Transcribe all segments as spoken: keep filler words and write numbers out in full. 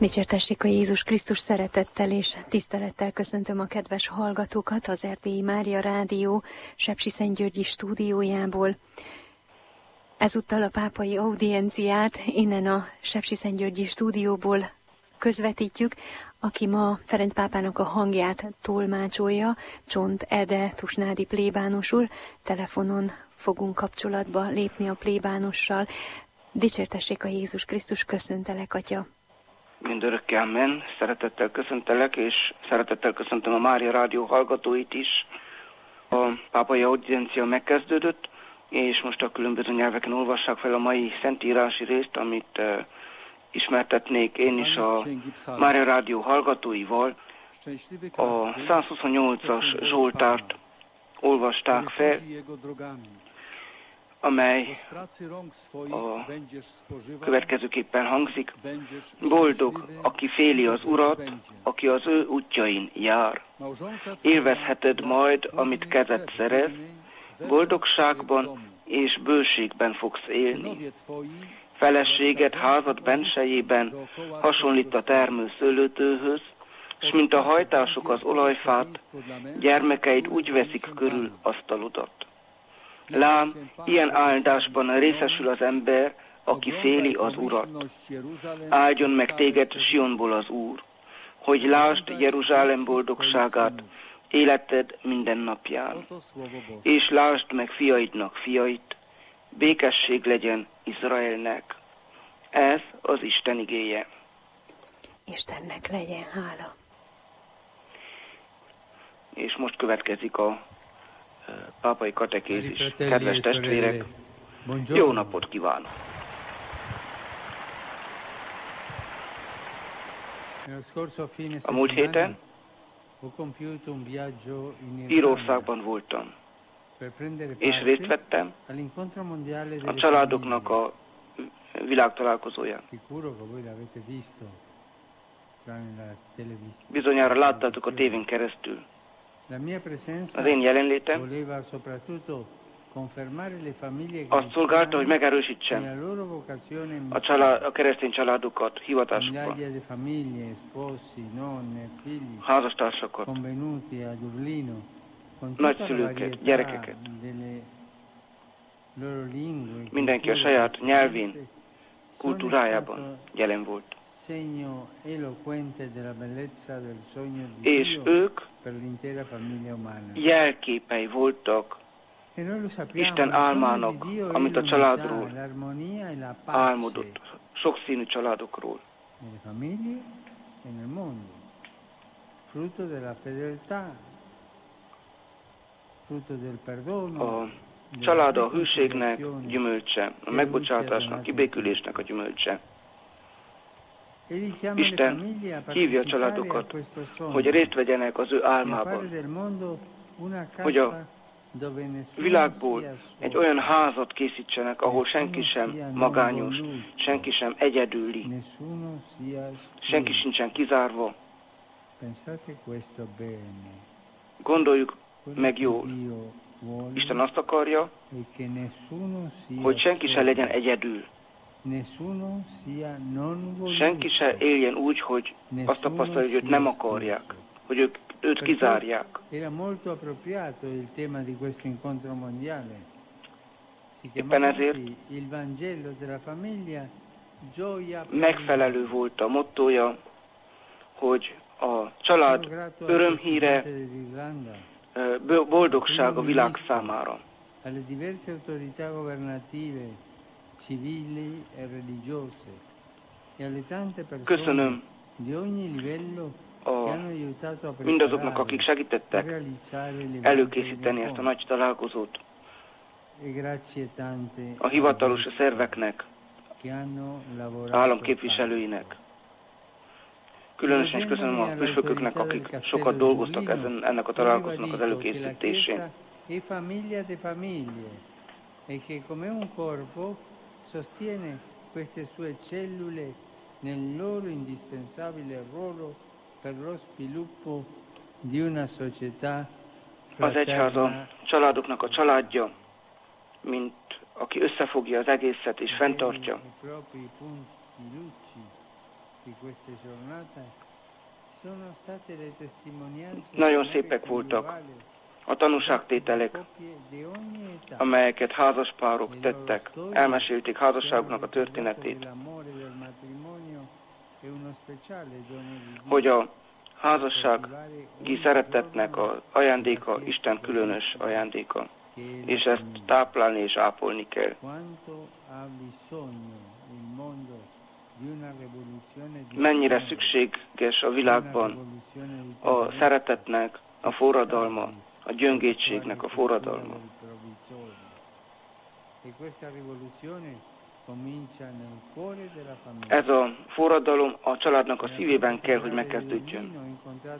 Dicsértessék a Jézus Krisztus, szeretettel és tisztelettel köszöntöm a kedves hallgatókat az Erdélyi Mária Rádió Sepsiszentgyörgyi stúdiójából. Ezúttal a pápai audienciát innen a Sepsiszentgyörgyi stúdióból közvetítjük, aki ma Ferenc pápának a hangját tolmácsolja, Csont Ede Tusnádi plébános úr. Telefonon fogunk kapcsolatba lépni a plébánossal. Dicsértessék a Jézus Krisztus, köszöntelek, atya! Mindörökké amen. Szeretettel köszöntelek, és szeretettel köszöntöm a Mária Rádió hallgatóit is. A pápai audiencia megkezdődött, és most a különböző nyelveken olvassák fel a mai szentírási részt, amit uh, ismertetnék én is a Mária Rádió hallgatóival. A százhuszonnyolcas Zsoltárt olvasták fel, amely a következőképpen hangzik: boldog, aki féli az Urat, aki az ő útjain jár. Élvezheted majd, amit kezed szerez, boldogságban és bőségben fogsz élni. Feleséged házad bensejében hasonlít a termő szőlőtőhöz, s mint a hajtások az olajfát, gyermekeid úgy veszik körül asztalodat. Lám, ilyen áldásban részesül az ember, aki féli az Urat. Áldjon meg téged Sionból az Úr, hogy lásd Jeruzsálem boldogságát életed minden napján. És lásd meg fiaidnak fiait, békesség legyen Izraelnek. Ez az Isten igéje. Istennek legyen hála. És most következik a pápai katekézis. Kedves testvérek, jó napot kívánok! A múlt héten Írországban voltam, és részt vettem a családoknak a világtalálkozóján. Bizonyára láttátok a tévén keresztül. Az én jelenlétem azt szolgálta, hogy megerősítsem a, család, a keresztény családokat hivatásukban, házastársakat, nagyszülőket, gyerekeket. Mindenki a saját nyelvén, kultúrájában jelen volt. És ők jelképei voltak Isten álmának, amit a családról álmodott, sokszínű családokról. A család a hűségnek gyümölcse, a megbocsátásnak, kibékülésnek a gyümölcse. Isten hívja a családokat, hogy részt vegyenek az ő álmában, hogy a világból egy olyan házat készítsenek, ahol senki sem magányos, senki sem egyedüli, senki sincsen kizárva. Gondoljuk meg jól, Isten azt akarja, hogy senki sem legyen egyedül. Senki se éljen úgy, hogy azt tapasztalja, hogy őt nem akarják, hogy ők, őt kizárják. Éppen ezért megfelelő volt a mottója, hogy a család örömhíre, boldogság a világ számára. Köszönöm a, mindazoknak, akik segítettek előkészíteni ezt a nagy találkozót, a hivatalos szerveknek, államképviselőinek. Különösen is köszönöm a püspököknek, akik sokat dolgoztak ezen, ennek a találkozónak az előkészítésén. Sostiene queste sue cellule nel loro indispensabile ruolo per lo sviluppo di una società Az egyház a családoknak a családja, mint aki összefogja az egészet és fenntartja. Nagyon szépek voltak a tanúságtételek, amelyeket házaspárok tettek, elmesélték házasságuknak a történetét, hogy a házassági szeretetnek az ajándéka Isten különös ajándéka, és ezt táplálni és ápolni kell. Mennyire szükséges a világban a szeretetnek a forradalma, a gyöngétségnek a forradalma. Ez a forradalom a családnak a szívében kell, hogy megkezdődjön.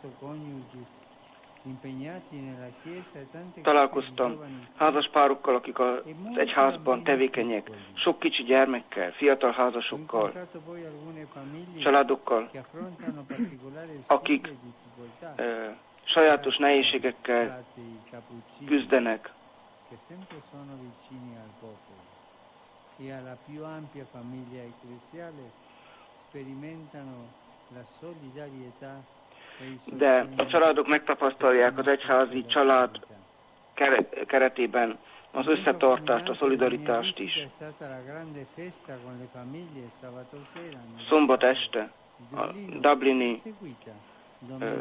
Találkoztam házaspárokkal, akik az egyházban tevékenyek, sok kicsi gyermekkel, fiatal házasokkal, családokkal, akik e, sajátos nehézségekkel küzdenek. De a családok megtapasztalják az egyházi család keretében az összetartást, a szolidaritást is. Szombat este a dublini ö,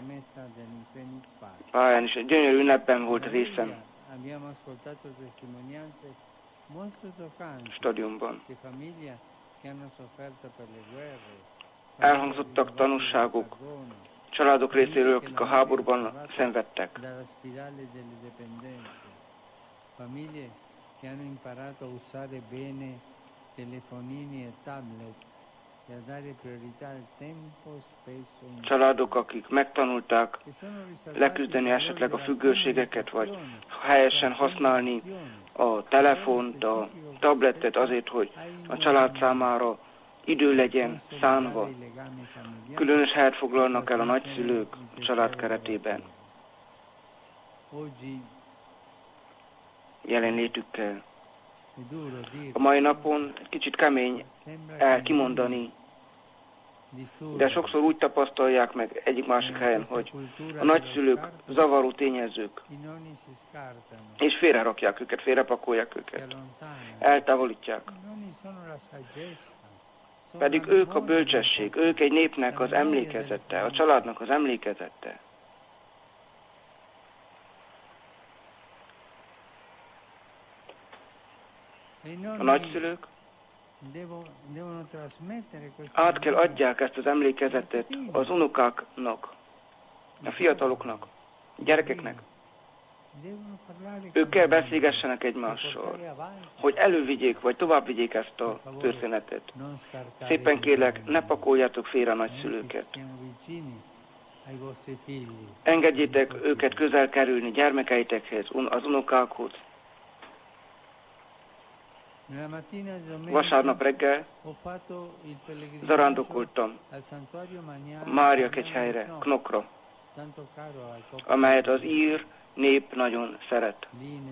pályán is egy gyönyörű ünnepben volt részem, stadionban. Elhangzottak tanúságok családok részéről, akik a háborúban szenvedtek. Családok, akik megtanulták leküzdeni esetleg a függőségeket, vagy helyesen használni a telefont, a tabletet azért, hogy a család számára idő legyen szánva. Különös helyet foglalnak el a nagyszülők a család keretében. Jelenlétükkel. A mai napon egy kicsit kemény el kimondani, de sokszor úgy tapasztalják meg egyik-másik helyen, hogy a nagyszülők zavaró tényezők, és félrerakják őket, félrepakolják őket, eltávolítják. Pedig ők a bölcsesség, ők egy népnek az emlékezete, a családnak az emlékezete. A nagyszülők át kell adják ezt az emlékezetet az unokáknak, a fiataloknak, a gyerekeknek. Ők kell beszélgessenek egymással, hogy elővigyék, vagy továbbvigyék ezt a történetet. Szépen kérlek, ne pakoljátok félre a nagyszülőket. Engedjétek őket közel kerülni gyermekeitekhez, az unokákhoz. Vasárnap reggel zarándokoltam Mária kegyhelyre, Knokra, amelyet az ír nép nagyon szeret.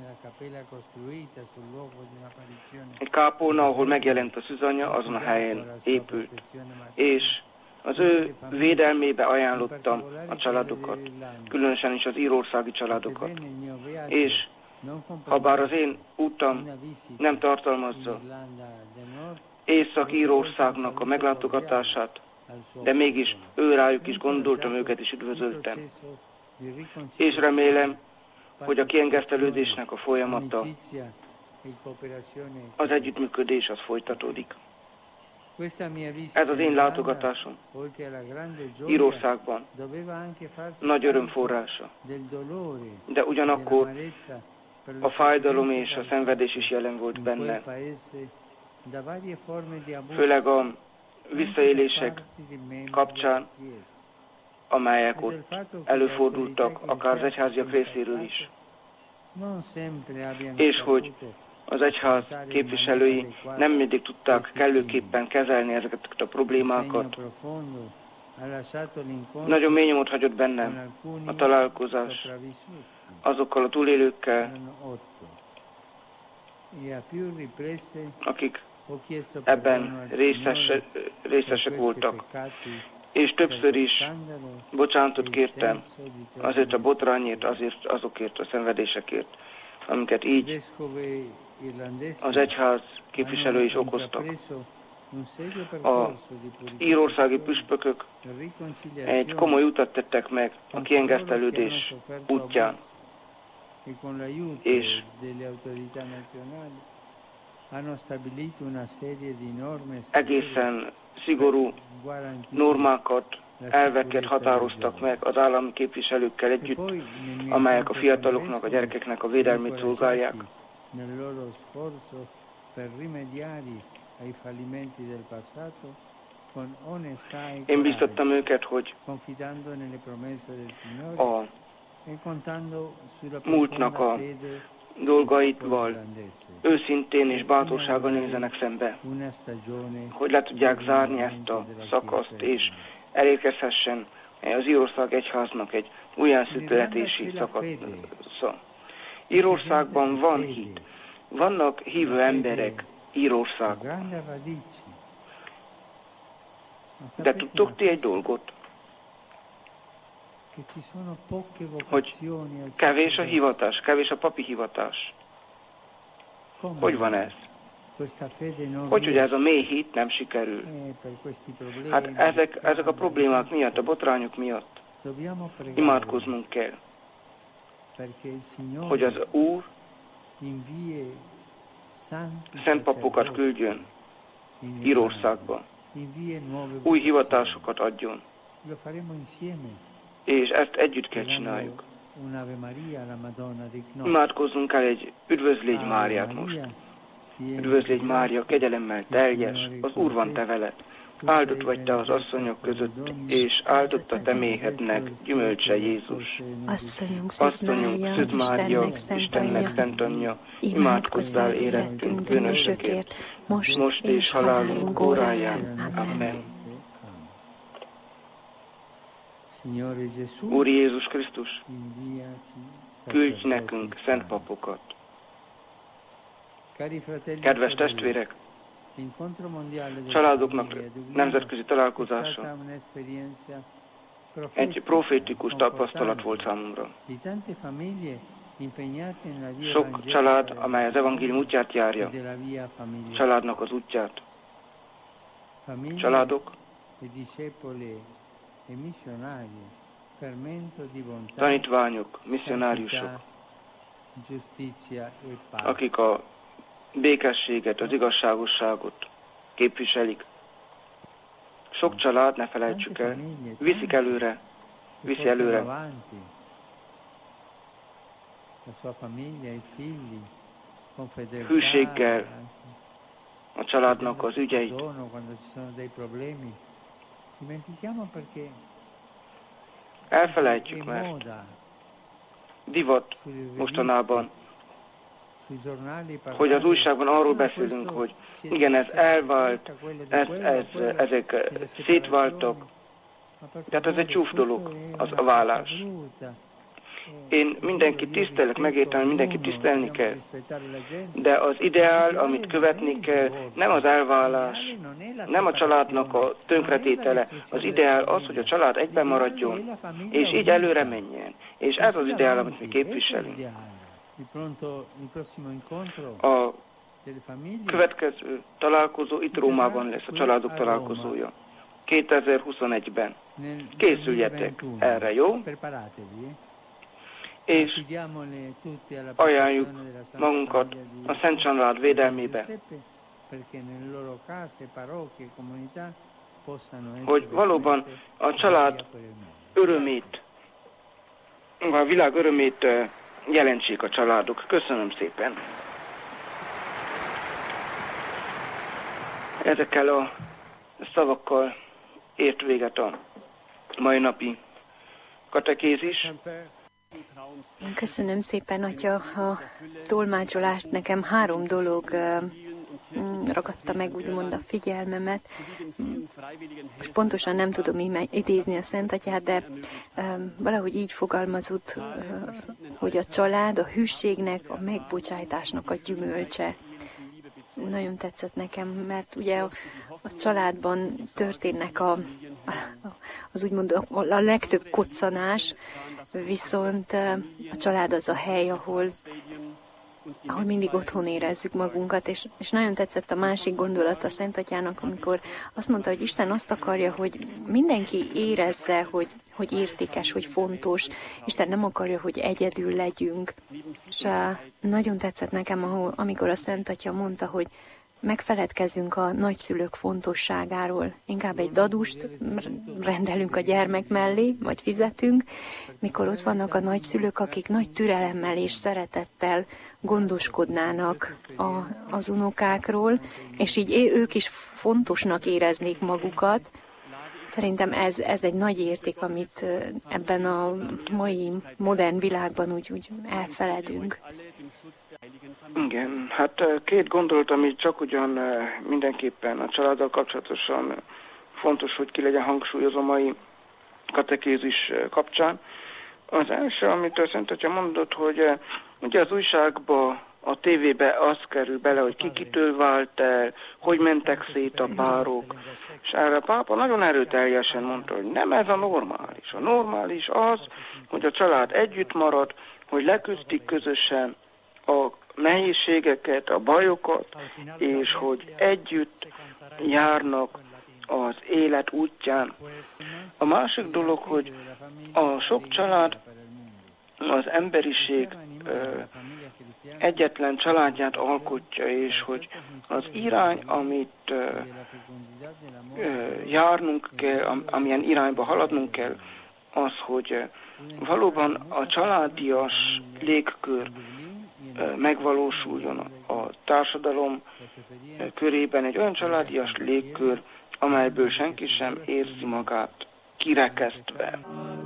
Egy kápolna, ahol megjelent a szűzanya, azon a helyen épült. És az ő védelmébe ajánlottam a családokat, különösen is az írországi családokat. És habár az én útam nem tartalmazza Észak-Írországnak a meglátogatását, de mégis ő rájuk is gondoltam, őket is üdvözöltem. És remélem, hogy a kiengesztelődésnek a folyamata, az együttműködés az folytatódik. Ez az én látogatásom Írországban nagy öröm forrása, de ugyanakkor a fájdalom és a szenvedés is jelen volt benne. Főleg a visszaélések kapcsán, amelyek ott előfordultak, akár az egyháziak részéről is. És hogy az egyház képviselői nem mindig tudták kellőképpen kezelni ezeket a problémákat. Nagyon mély nyomot hagyott bennem a találkozás azokkal a túlélőkkel, akik ebben részes, részesek voltak. És többször is bocsánatot kértem azért a botrányért, azért azokért a szenvedésekért, amiket így az egyház képviselői is okoztak. A írországi püspökök egy komoly utat tettek meg a kiengesztelődés útján, és egészen szigorú normákat, elveket határoztak meg az állami képviselőkkel együtt, amelyek a fiataloknak, a gyerekeknek a védelmét szolgálják. Én biztattam őket, hogy a múltnak a dolgaitval őszintén és bátorsággal nézzenek szembe, hogy le tudják zárni ezt a szakaszt, és elérkezhessen az Írország egyháznak egy újjászületési szakasza. Írországban van hit, vannak hívő emberek Írországban. De tudtok ti egy dolgot? Hogy kevés a hivatás, kevés a papi hivatás. Hogy van ez? Hogy, hogy ez a mély hit nem sikerül? Hát ezek, ezek a problémák miatt, a botrányok miatt imádkoznunk kell, hogy az Úr szent papokat küldjön Írországba, új hivatásokat adjon, és ezt együtt kell csináljuk. Imádkozzunk el egy üdvözlégy Máriát most. Üdvözlégy Mária, kegyelemmel teljes, az Úr van te veled. Áldott vagy te az asszonyok között, és áldott a te méhednek gyümölcse Jézus. Asszonyunk Szűz Mária, Istennek szent anyja, szent anyja, imádkozzál érettünk bűnösökért, most, most és halálunk óráján. Amen. Úr Jézus Krisztus, küldj nekünk szent papokat. Kedves testvérek, családoknak nemzetközi találkozása egy profétikus tapasztalat volt számomra. Sok család, amely az evangélium útját járja, családnak az útját. Családok, tanítványok, misszionáriusok, akik a békességet, az igazságosságot képviselik. Sok család, ne felejtsük el, viszik előre, viszi előre hűséggel a családnak az ügyeit. Elfelejtjük, mert divat mostanában, hogy az újságban arról beszélünk, hogy igen, ez elvált, ez, ez, ezek szétváltak, tehát ez egy csúf dolog, az a válás. Én mindenkit tisztelek, megértem, mindenkit tisztelni kell, de az ideál, amit követni kell, nem az elválás, nem a családnak a tönkretétele, az ideál az, hogy a család egyben maradjon, és így előre menjen. És ez az ideál, amit mi képviselünk. A következő találkozó itt Rómában lesz, a családok találkozója. kétezer-huszonegyben. Készüljetek erre, jó? És ajánljuk magunkat a Szent Család védelmébe, hogy valóban a család örömét, a világ örömét jelentsék a családok. Köszönöm szépen! Ezekkel a szavakkal ért véget a mai napi katekézis. Én köszönöm szépen, Atya, a tolmácsolást. Nekem három dolog ragadta meg, úgymond a figyelmemet. Most pontosan nem tudom idézni a Szent Atyát, de valahogy így fogalmazott, hogy a család a hűségnek, a megbocsájtásnak a gyümölcse. nagyon tetszett nekem, mert ugye a, a családban történnek a, a, az úgymond a, a legtöbb koccanás, viszont a család az a hely, ahol ahol mindig otthon érezzük magunkat, és, és nagyon tetszett a másik gondolat a Szent Atyának, amikor azt mondta, hogy Isten azt akarja, hogy mindenki érezze, hogy, hogy értékes, hogy fontos. Isten nem akarja, hogy egyedül legyünk. És nagyon tetszett nekem, ahol, amikor a Szent Atya mondta, hogy megfeledkezzünk a nagyszülők fontosságáról. Inkább egy dadust rendelünk a gyermek mellé, vagy fizetünk, mikor ott vannak a nagyszülők, akik nagy türelemmel és szeretettel gondoskodnának a, az unokákról, és így ők is fontosnak éreznék magukat. Szerintem ez, ez egy nagy érték, amit ebben a mai modern világban úgy, úgy elfeledünk. Igen, hát két gondolat, ami csak ugyan mindenképpen a családdal kapcsolatosan fontos, hogy ki legyen hangsúlyozva a mai katekézis kapcsán. Az első, amit a Szent Atya mondott, hogy ugye az újságba, a tévébe az kerül bele, hogy ki kitől vált el, hogy mentek szét a párok, és erre a pápa nagyon erőteljesen mondta, hogy nem ez a normális. A normális az, hogy a család együtt marad, hogy leküzdik közösen a nehézségeket, a bajokat, és hogy együtt járnak az élet útján. A másik dolog, hogy a sok család az emberiség ö, egyetlen családját alkotja, és hogy az irány, amit ö, ö, járnunk kell, amilyen irányba haladnunk kell, az, hogy valóban a családias légkör megvalósuljon a társadalom körében egy olyan családias légkör, amelyből senki sem érzi magát kirekesztve.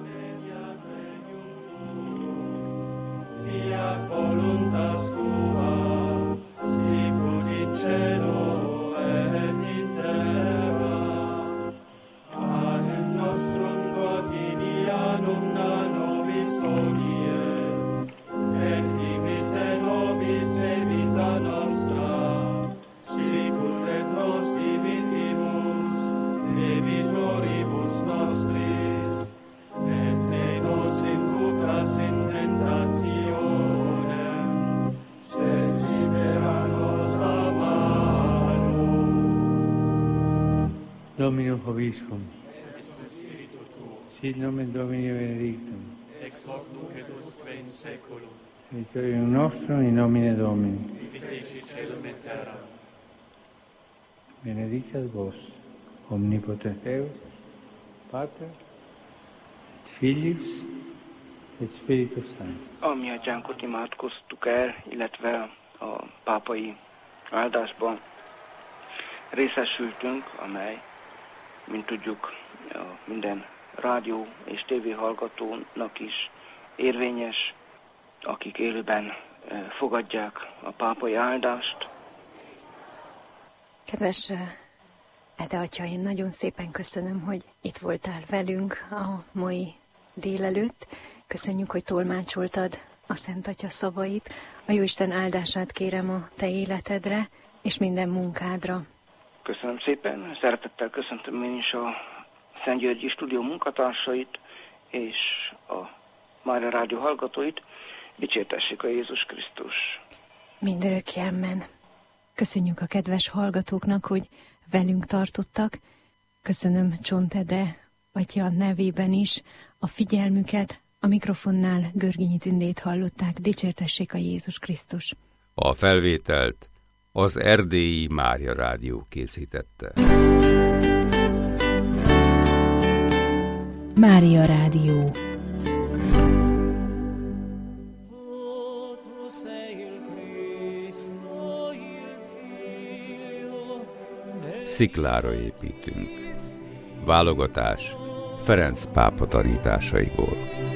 Dominum Vobiscum, sit nomen Domini benedictum, ex hoc nunc et usque in saeculum, aiutorium nostrum in nomine Domini, qui feci caelum et terram. Benedicat vos, omnipotens Deus, Pater, et Filius, et Spiritus Sanctus. A mi atyánkot imádkoztuk el, illetve a pápai áldásban részesültünk, amely, mint tudjuk, minden rádió és tévé hallgatónak is érvényes, akik élőben fogadják a pápai áldást. Kedves Ede Atya, én nagyon szépen köszönöm, hogy itt voltál velünk a mai délelőtt. Köszönjük, hogy tolmácsoltad a Szent Atya szavait. A Jóisten áldását kérem a te életedre és minden munkádra. Köszönöm szépen, szeretettel köszöntöm én is a Szentgyörgyi Stúdió munkatársait és a Mária Rádió hallgatóit. Dicsértessék a Jézus Krisztus! Mindörökké amen. Köszönjük a kedves hallgatóknak, hogy velünk tartottak. Köszönöm Csont Ede Atya nevében is a figyelmüket. A mikrofonnál Görgényi Tündét hallották. Dicsértessék a Jézus Krisztus! A felvételt az Erdélyi Mária Rádió készítette. Mária Rádió. Sziklára építünk. Válogatás Ferenc pápa tanításaiból.